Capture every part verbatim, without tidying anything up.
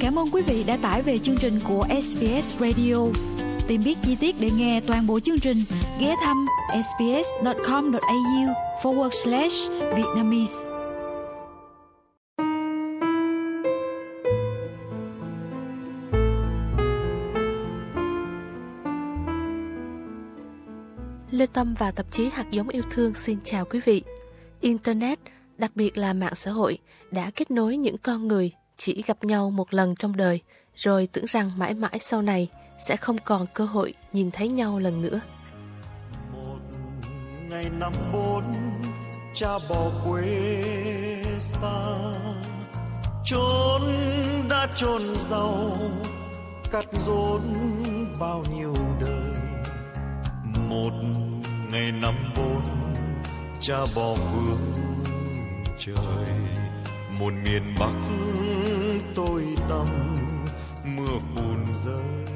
Cảm ơn quý vị đã tải về chương trình của ét bê ét Radio. Tìm biết chi tiết để nghe toàn bộ chương trình, ghé thăm sbs.com.au forward slash Vietnamese. Lê Tâm và tạp chí Hạt giống yêu thương xin chào quý vị. Internet, đặc biệt là mạng xã hội, đã kết nối những con người chỉ gặp nhau một lần trong đời, rồi tưởng rằng mãi mãi sau này sẽ không còn cơ hội nhìn thấy nhau lần nữa. Một ngày năm bốn, cha bỏ quê xa, chốn đã chôn giàu, cắt rốn bao nhiêu đời. Một ngày năm bốn, cha bỏ hướng trời, một miền Bắc tối tăm, mưa phùn rơi.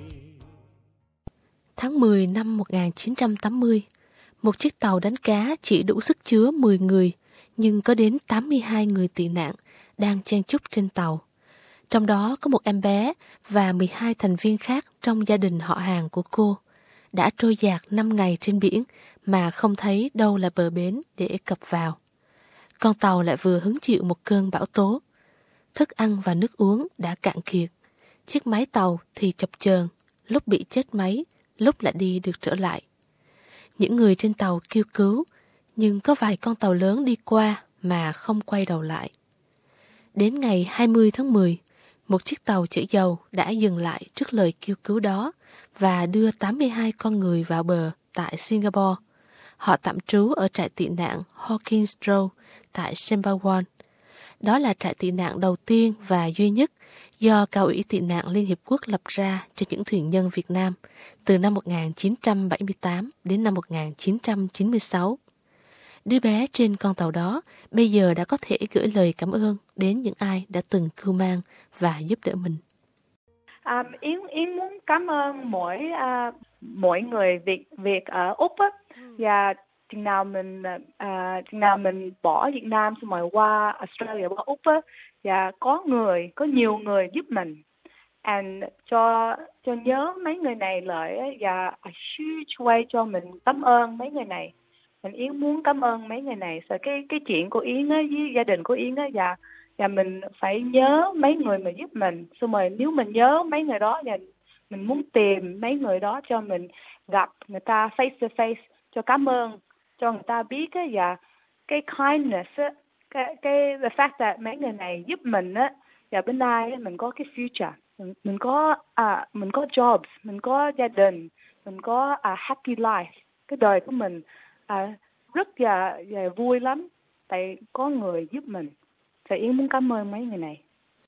Tháng mười năm một nghìn chín trăm tám mươi, một chiếc tàu đánh cá chỉ đủ sức chứa mười người, nhưng có đến tám mươi hai người tị nạn đang chen chúc trên tàu. Trong đó có một em bé và mười hai thành viên khác trong gia đình họ hàng của cô, đã trôi dạt năm ngày trên biển mà không thấy đâu là bờ bến để cập vào. Con tàu lại vừa hứng chịu một cơn bão tố. Thức ăn và nước uống đã cạn kiệt. Chiếc máy tàu thì chập chờn, lúc bị chết máy, lúc lại đi được trở lại. Những người trên tàu kêu cứu, nhưng có vài con tàu lớn đi qua mà không quay đầu lại. Đến ngày hai mươi tháng mười, một chiếc tàu chở dầu đã dừng lại trước lời kêu cứu đó và đưa tám mươi hai con người vào bờ tại Singapore. Họ tạm trú ở trại tị nạn Hawkins Row tại Sembawang. Đó là trại tị nạn đầu tiên và duy nhất do Cao ủy tị nạn Liên Hiệp Quốc lập ra cho những thuyền nhân Việt Nam từ năm một nghìn chín trăm bảy mươi tám đến năm một nghìn chín trăm chín mươi sáu. Đứa bé trên con tàu đó bây giờ đã có thể gửi lời cảm ơn đến những ai đã từng cưu mang và giúp đỡ mình. À, Yến, Yến muốn cảm ơn mỗi à, mỗi người Việt Việt ở Úc á, và chừng nào mình à, chừng nào mình bỏ Việt Nam xong rồi qua Australia, qua Úc á, và có người, có nhiều người giúp mình, and cho cho nhớ mấy người này lại á, và a huge way cho mình cảm ơn mấy người này. Mình Yến muốn cảm ơn mấy người này. Rồi cái cái chuyện của Yến á, với gia đình của Yến á, và và mình phải nhớ mấy người mà giúp mình. Xong rồi nếu mình nhớ mấy người đó, và mình muốn tìm mấy người đó cho mình gặp người ta face to face, cho cảm ơn, cho người ta biết á, và cái kindness á, cái cái the fact that mấy người này giúp mình á, và bên đây á, mình có cái future, mình, mình có à, mình có jobs, mình có gia đình, mình có a happy life. Cái đời của mình à, rất là, là vui lắm, tại có người giúp mình. Thì Yến muốn cảm ơn mấy người này.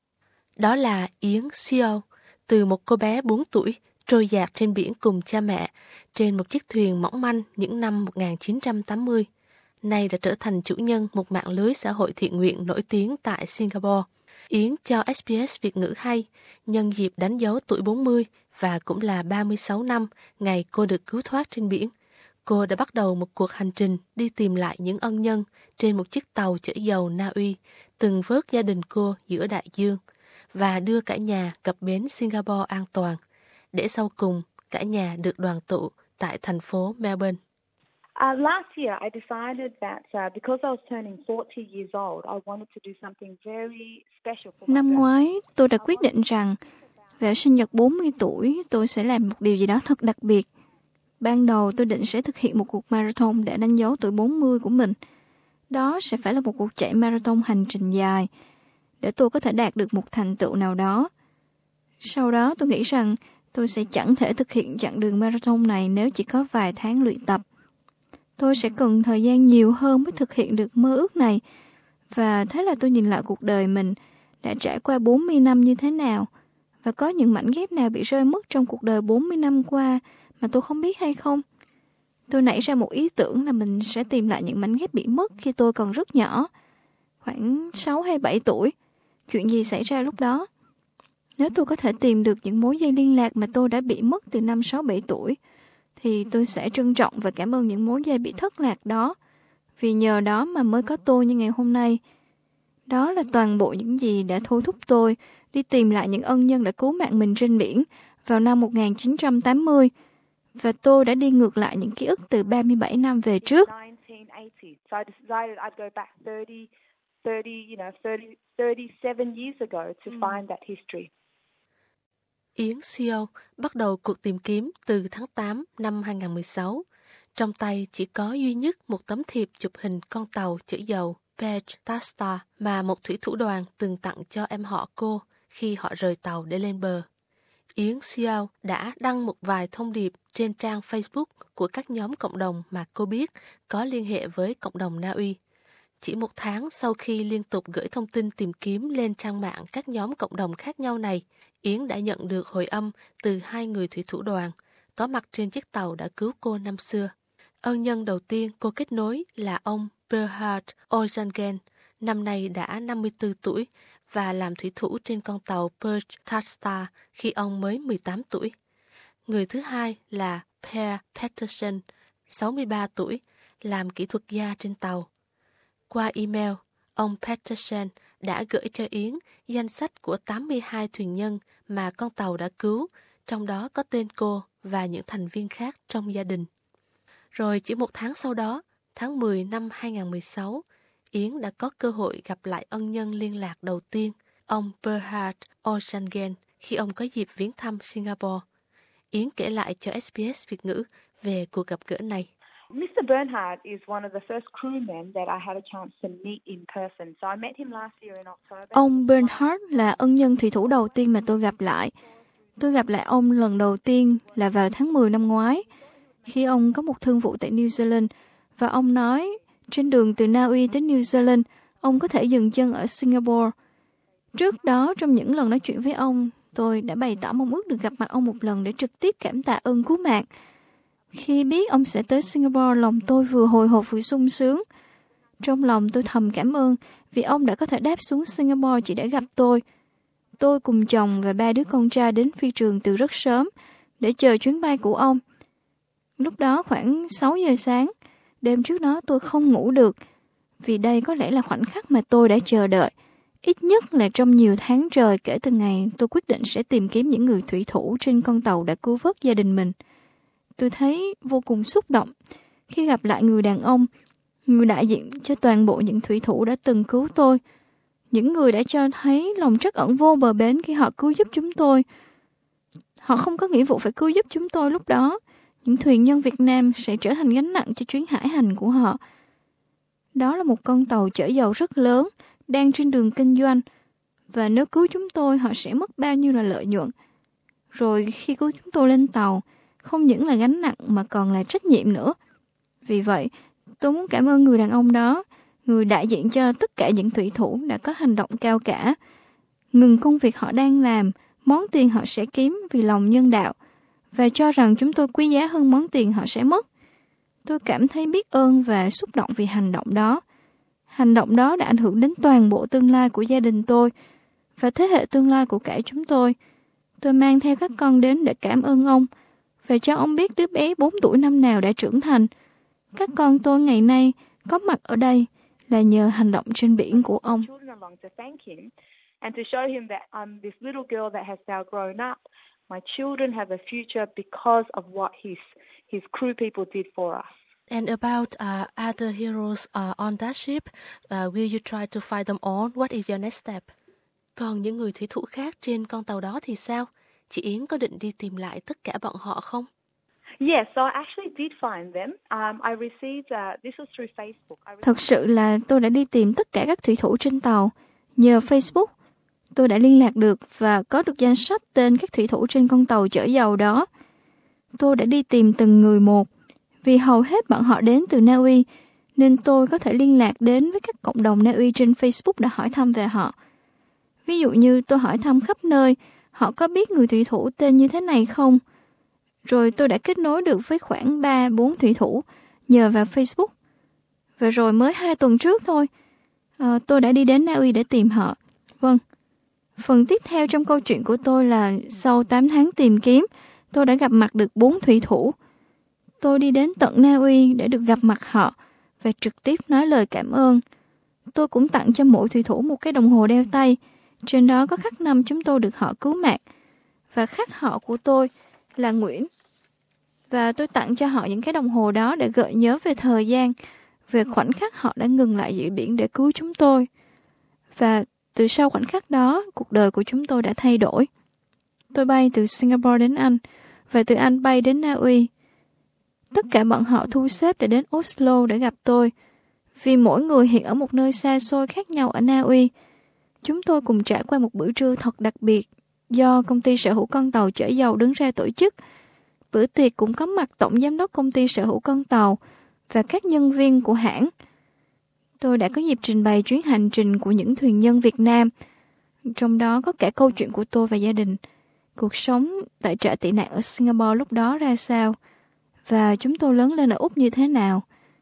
Đó là Yến Siêu, từ một cô bé bốn tuổi trôi dạt trên biển cùng cha mẹ trên một chiếc thuyền mỏng manh những năm một nghìn chín trăm tám mươi, nay đã trở thành chủ nhân một mạng lưới xã hội thiện nguyện nổi tiếng tại Singapore. Yến cho ét bê ét Việt ngữ hay nhân dịp đánh dấu tuổi bốn mươi và cũng là ba mươi sáu năm ngày cô được cứu thoát trên biển. Cô đã bắt đầu một cuộc hành trình đi tìm lại những ân nhân trên một chiếc tàu chở dầu Na Uy từng vớt gia đình cô giữa đại dương và đưa cả nhà cập bến Singapore an toàn, để sau cùng cả nhà được đoàn tụ tại thành phố Melbourne. Uh, last year, I decided that uh, because I was turning forty years old, I wanted to do something very special for my Năm ngoái, tôi đã quyết định rằng vào sinh nhật bốn mươi tuổi, tôi sẽ làm một điều gì đó thật đặc biệt. Ban đầu tôi định sẽ thực hiện một cuộc marathon để đánh dấu tuổi bốn mươi của mình. Đó sẽ phải là một cuộc chạy marathon hành trình dài, để tôi có thể đạt được một thành tựu nào đó. Sau đó tôi nghĩ rằng tôi sẽ chẳng thể thực hiện chặng đường marathon này nếu chỉ có vài tháng luyện tập. Tôi sẽ cần thời gian nhiều hơn mới thực hiện được mơ ước này. Và thế là tôi nhìn lại cuộc đời mình đã trải qua bốn mươi năm như thế nào, và có những mảnh ghép nào bị rơi mất trong cuộc đời bốn mươi năm qua mà tôi không biết hay không. Tôi nảy ra một ý tưởng là mình sẽ tìm lại những mảnh ghép bị mất khi tôi còn rất nhỏ, khoảng sáu hay bảy tuổi. Chuyện gì xảy ra lúc đó? Nếu tôi có thể tìm được những mối dây liên lạc mà tôi đã bị mất từ năm sáu bảy tuổi, thì tôi sẽ trân trọng và cảm ơn những mối dây bị thất lạc đó, vì nhờ đó mà mới có tôi như ngày hôm nay. Đó là toàn bộ những gì đã thôi thúc tôi đi tìm lại những ân nhân đã cứu mạng mình trên biển vào năm một nghìn chín trăm tám mươi. Và tôi đã đi ngược lại những ký ức từ ba mươi bảy năm về trước. So I decided I'd go back thirty, thirty, you know, thirty, thirty-seven years ago to find that history. Yến Siêu bắt đầu cuộc tìm kiếm từ tháng tám năm hai không một sáu. Trong tay chỉ có duy nhất một tấm thiệp chụp hình con tàu chở dầu Page Tasta mà một thủy thủ đoàn từng tặng cho em họ cô khi họ rời tàu để lên bờ. Yến Siêu đã đăng một vài thông điệp trên trang Facebook của các nhóm cộng đồng mà cô biết có liên hệ với cộng đồng Na Uy. Chỉ một tháng sau khi liên tục gửi thông tin tìm kiếm lên trang mạng các nhóm cộng đồng khác nhau này, Yến đã nhận được hồi âm từ hai người thủy thủ đoàn có mặt trên chiếc tàu đã cứu cô năm xưa. Ân nhân đầu tiên cô kết nối là ông Bernhard Osangen, năm nay đã năm mươi tư tuổi và làm thủy thủ trên con tàu Perch Tatstar khi ông mới mười tám tuổi. Người thứ hai là Per Petersen, sáu mươi ba tuổi, làm kỹ thuật gia trên tàu. Qua email, ông Petersen đã gửi cho Yến danh sách của tám mươi hai thuyền nhân mà con tàu đã cứu, trong đó có tên cô và những thành viên khác trong gia đình. Rồi chỉ một tháng sau đó, tháng mười năm hai không một sáu, Yến đã có cơ hội gặp lại ân nhân liên lạc đầu tiên, ông Bernhard Osangen, khi ông có dịp viếng thăm Singapore. Yến kể lại cho ét bê ét Việt ngữ về cuộc gặp gỡ này. Mister Bernhard is one of the first crewmen that I had a chance to meet in person. So I met him last year in October. Ông Bernhard là ân nhân thủy thủ đầu tiên mà tôi gặp lại. Tôi gặp lại ông lần đầu tiên là vào tháng mười năm ngoái, khi ông có một thương vụ tại New Zealand, và ông nói trên đường từ Na Uy tới New Zealand, ông có thể dừng chân ở Singapore. Trước đó, trong những lần nói chuyện với ông, tôi đã bày tỏ mong ước được gặp mặt ông một lần để trực tiếp cảm tạ ơn cứu mạng. Khi biết ông sẽ tới Singapore, lòng tôi vừa hồi hộp vừa sung sướng. Trong lòng tôi thầm cảm ơn vì ông đã có thể đáp xuống Singapore chỉ để gặp tôi. Tôi cùng chồng và ba đứa con trai đến phi trường từ rất sớm để chờ chuyến bay của ông. Lúc đó khoảng sáu giờ sáng, đêm trước đó tôi không ngủ được, vì đây có lẽ là khoảnh khắc mà tôi đã chờ đợi, ít nhất là trong nhiều tháng trời kể từ ngày tôi quyết định sẽ tìm kiếm những người thủy thủ trên con tàu đã cứu vớt gia đình mình. Tôi thấy vô cùng xúc động khi gặp lại người đàn ông, người đại diện cho toàn bộ những thủy thủ đã từng cứu tôi, những người đã cho thấy lòng trắc ẩn vô bờ bến khi họ cứu giúp chúng tôi. Họ không có nghĩa vụ phải cứu giúp chúng tôi lúc đó. Những thuyền nhân Việt Nam sẽ trở thành gánh nặng cho chuyến hải hành của họ. Đó là một con tàu chở dầu rất lớn, đang trên đường kinh doanh, và nếu cứu chúng tôi, họ sẽ mất bao nhiêu là lợi nhuận. Rồi khi cứu chúng tôi lên tàu, không những là gánh nặng mà còn là trách nhiệm nữa. Vì vậy, tôi muốn cảm ơn người đàn ông đó, người đại diện cho tất cả những thủy thủ đã có hành động cao cả, ngừng công việc họ đang làm, món tiền họ sẽ kiếm vì lòng nhân đạo, và cho rằng chúng tôi quý giá hơn món tiền họ sẽ mất. Tôi cảm thấy biết ơn và xúc động vì hành động đó. Hành động đó đã ảnh hưởng đến toàn bộ tương lai của gia đình tôi và thế hệ tương lai của cả chúng tôi. Tôi mang theo các con đến để cảm ơn ông và cho ông biết đứa bé bốn tuổi năm nào đã trưởng thành. Các con tôi ngày nay có mặt ở đây là nhờ hành động trên biển của ông. And to show him that I'm this little girl that has now grown up. My children have a future because of what his his crew people did for us. And about uh, other heroes uh, on that ship, uh, will you try to find them all? What is your next step? Còn những người thủy thủ khác trên con tàu đó thì sao? Chị Yến có định đi tìm lại tất cả bọn họ không? Yes, so I actually did find them. Um, I received uh, this was through Facebook. Thật sự là tôi đã đi tìm tất cả các thủy thủ trên tàu nhờ Facebook. Tôi đã liên lạc được và có được danh sách tên các thủy thủ trên con tàu chở dầu đó. Tôi đã đi tìm từng người một, vì hầu hết bọn họ đến từ Na Uy, nên tôi có thể liên lạc đến với các cộng đồng Na Uy trên Facebook để hỏi thăm về họ. Ví dụ như tôi hỏi thăm khắp nơi, họ có biết người thủy thủ tên như thế này không? Rồi tôi đã kết nối được với khoảng ba bốn thủy thủ nhờ vào Facebook. Và rồi mới hai tuần trước thôi, à, tôi đã đi đến Na Uy để tìm họ. Vâng. Phần tiếp theo trong câu chuyện của tôi là sau tám tháng tìm kiếm, tôi đã gặp mặt được bốn thủy thủ. Tôi đi đến tận Na Uy để được gặp mặt họ và trực tiếp nói lời cảm ơn. tôi cũng tặng cho mỗi thủy thủ một cái đồng hồ đeo tay. Trên đó có khắc năm chúng tôi được họ cứu mạng. Và khắc họ của tôi là Nguyễn. Và tôi tặng cho họ những cái đồng hồ đó để gợi nhớ về thời gian, về khoảnh khắc họ đã ngừng lại dưới biển để cứu chúng tôi. Và từ sau khoảnh khắc đó, cuộc đời của chúng tôi đã thay đổi. Tôi bay từ Singapore đến Anh, và từ Anh bay đến Na Uy. Tất cả bọn họ thu xếp để đến Oslo để gặp tôi, vì mỗi người hiện ở một nơi xa xôi khác nhau ở Na Uy. Chúng tôi cùng trải qua một bữa trưa thật đặc biệt, do công ty sở hữu con tàu chở dầu đứng ra tổ chức. Bữa tiệc cũng có mặt tổng giám đốc công ty sở hữu con tàu và các nhân viên của hãng. Tôi đã có dịp trình bày chuyến hành trình của những thuyền nhân Việt Nam, trong đó có cả câu chuyện của tôi và gia đình, cuộc sống tại trại tị nạn ở Singapore lúc đó ra sao, và chúng tôi lớn lên ở Úc như thế nào.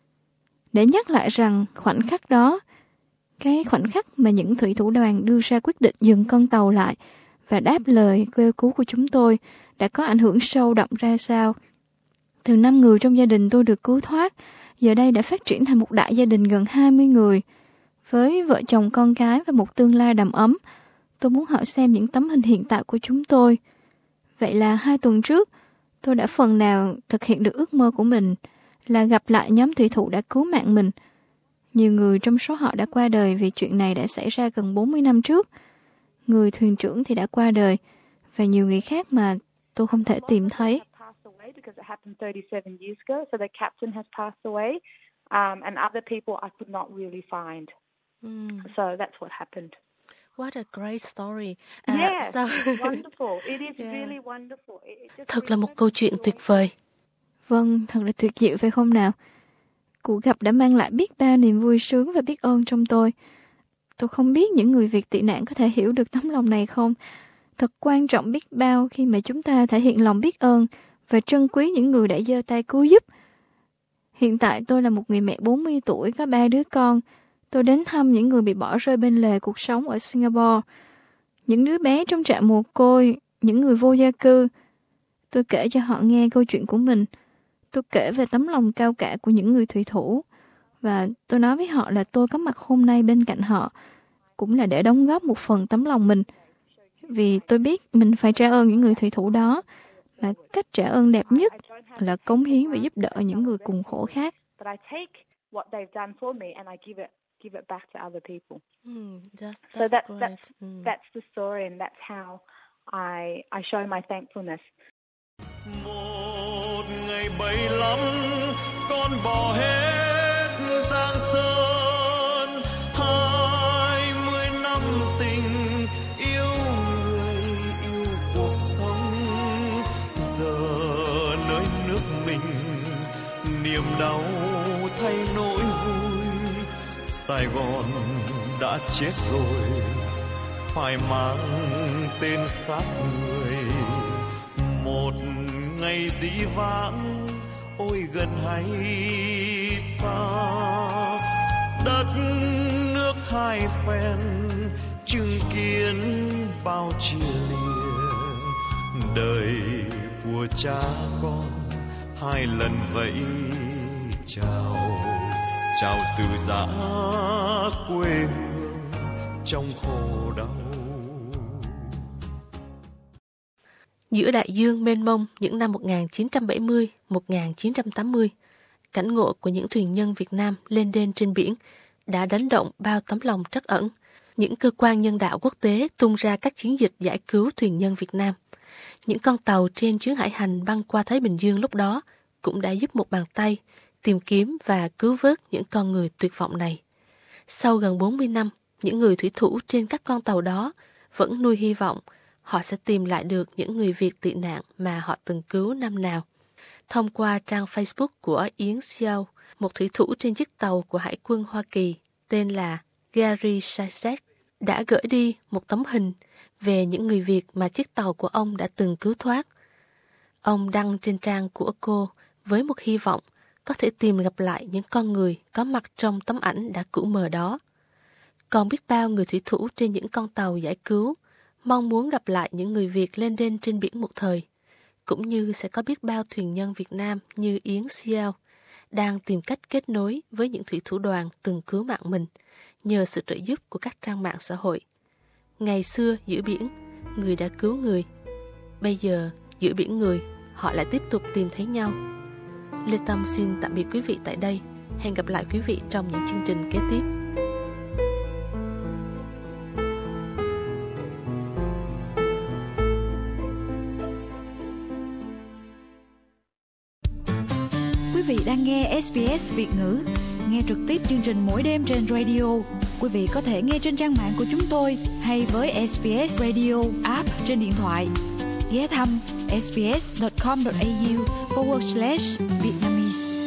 Để nhắc lại rằng khoảnh khắc đó, cái khoảnh khắc mà những thủy thủ đoàn đưa ra quyết định dừng con tàu lại và đáp lời kêu cứu của chúng tôi đã có ảnh hưởng sâu đậm ra sao. Từ năm người trong gia đình tôi được cứu thoát, giờ đây đã phát triển thành một đại gia đình gần hai mươi người, với vợ chồng con cái và một tương lai đầm ấm. Tôi muốn họ xem những tấm hình hiện tại của chúng tôi. Vậy là hai tuần trước, tôi đã phần nào thực hiện được ước mơ của mình, là gặp lại nhóm thủy thủ đã cứu mạng mình. Nhiều người trong số họ đã qua đời vì chuyện này đã xảy ra gần bốn mươi năm trước. Người thuyền trưởng thì đã qua đời, và nhiều người khác mà tôi không thể tìm thấy. Because it happened thirty-seven years ago, so the captain has passed away, um, and other people I could not really find. Mm. So that's what happened. What a great story. Uh, yes, so... it's wonderful. It is yeah. really wonderful. It, it just Thật là một câu chuyện tuyệt vời. Vâng, thật là tuyệt diệu phải không nào? Cuộc gặp đã mang lại biết bao niềm vui sướng và biết ơn trong tôi. Tôi không biết những người Việt tị nạn có thể hiểu được tấm lòng này không. Thật quan trọng biết bao khi mà chúng ta thể hiện lòng biết ơn và trân quý những người đã giơ tay cứu giúp. Hiện tại tôi là một người mẹ bốn mươi tuổi, có ba đứa con. Tôi đến thăm những người bị bỏ rơi bên lề cuộc sống ở Singapore. Những đứa bé trong trại mồ côi, những người vô gia cư. Tôi kể cho họ nghe câu chuyện của mình. Tôi kể về tấm lòng cao cả của những người thủy thủ. Và tôi nói với họ là tôi có mặt hôm nay bên cạnh họ, cũng là để đóng góp một phần tấm lòng mình. Vì tôi biết mình phải trả ơn những người thủy thủ đó. Và cách trả ơn đẹp nhất là cống hiến và giúp đỡ những người cùng khổ khác. Mm, that's, that's so that, great. that's, Mm. that's the story, and that's how I I show my thankfulness. Một ngày bay lắm, con bỏ hết Giang Sơn, hai mươi năm tình yêu người yêu cuộc sống. Giờ nơi nước mình niềm đau thay nỗi vui, Sài Gòn đã chết rồi, phải mang tên xác người. Một ngày dĩ vãng, ôi gần hay xa, đất nước hai phen chứng kiến bao chia lìa. Đời của cha con hai lần vẫy chào, chào từ giã quê hương trong khổ đau. Giữa đại dương mênh mông những năm một nghìn chín trăm bảy mươi đến một nghìn chín trăm tám mươi, cảnh ngộ của những thuyền nhân Việt Nam lên đên trên biển đã đánh động bao tấm lòng trắc ẩn. Những cơ quan nhân đạo quốc tế tung ra các chiến dịch giải cứu thuyền nhân Việt Nam. Những con tàu trên chuyến hải hành băng qua Thái Bình Dương lúc đó cũng đã giúp một bàn tay tìm kiếm và cứu vớt những con người tuyệt vọng này. Sau gần bốn mươi năm, những người thủy thủ trên các con tàu đó vẫn nuôi hy vọng họ sẽ tìm lại được những người Việt tị nạn mà họ từng cứu năm nào. Thông qua trang Facebook của Yến Xiao, một thủy thủ trên chiếc tàu của Hải quân Hoa Kỳ tên là Gary Sisek đã gửi đi một tấm hình về những người Việt mà chiếc tàu của ông đã từng cứu thoát. Ông đăng trên trang của cô với một hy vọng có thể tìm gặp lại những con người có mặt trong tấm ảnh đã cũ mờ đó. Còn biết bao người thủy thủ trên những con tàu giải cứu mong muốn gặp lại những người Việt lên đên trên biển một thời, cũng như sẽ có biết bao thuyền nhân Việt Nam như Yến Xiao đang tìm cách kết nối với những thủy thủ đoàn từng cứu mạng mình, nhờ sự trợ giúp của các trang mạng xã hội. Ngày xưa giữa biển, người đã cứu người. Bây giờ giữa biển người, họ lại tiếp tục tìm thấy nhau. Lê Tâm xin tạm biệt quý vị tại đây. Hẹn gặp lại quý vị trong những chương trình kế tiếp. Quý vị đang nghe ét bê ét Việt ngữ. Nghe trực tiếp chương trình mỗi đêm trên radio. Quý vị có thể nghe trên trang mạng của chúng tôi hay với ét bê ét Radio app trên điện thoại. Ghé thăm ét bê ét chấm com chấm a u forward slash Vietnamese.